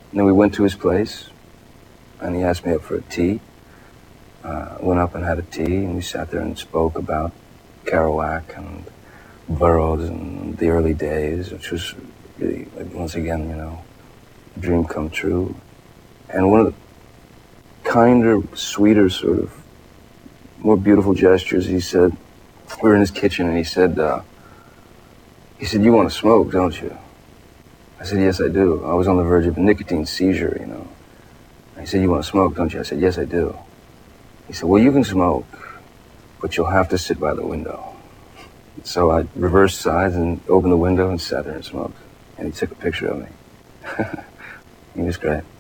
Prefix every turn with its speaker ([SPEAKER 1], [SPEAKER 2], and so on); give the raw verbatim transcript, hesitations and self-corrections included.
[SPEAKER 1] And then we went to his place, and he asked me up for a tea. Uh, went up and had a tea, and we sat there and spoke about Kerouac and Burroughs and the early days, which was really, like, once again, you know, a dream come true. And one of the kinder, sweeter, sort of more beautiful gestures, he said, we were in his kitchen, and he said, uh, he said, "You want to smoke, don't you?" I said, "Yes, I do." I was on the verge of a nicotine seizure, you know. And he said, "You want to smoke, don't you?" I said, "Yes, I do." He said, "Well, you can smoke, but you'll have to sit by the window." So I reversed sides and opened the window and sat there and smoked. And he took a picture of me. He was great.